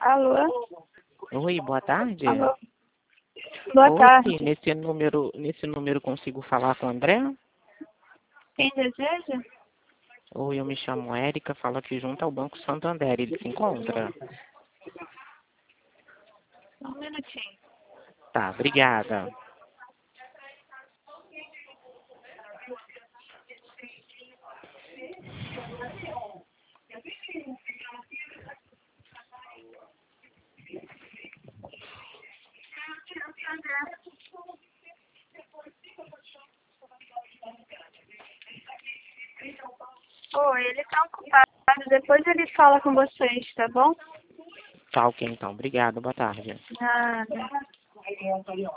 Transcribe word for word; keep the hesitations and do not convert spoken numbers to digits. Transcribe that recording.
Alô? Oi, boa tarde. Alô? Boa Oi, tarde. nesse número, nesse número consigo falar com o André? Quem deseja? Oi, eu me chamo Érica, falo aqui junto ao Banco Santander. Ele se encontra? Só um minutinho. Tá, obrigada. Oi, ele tá ocupado. Depois ele fala com vocês, tá bom? Tá ok, então. Obrigado, boa tarde. Nada.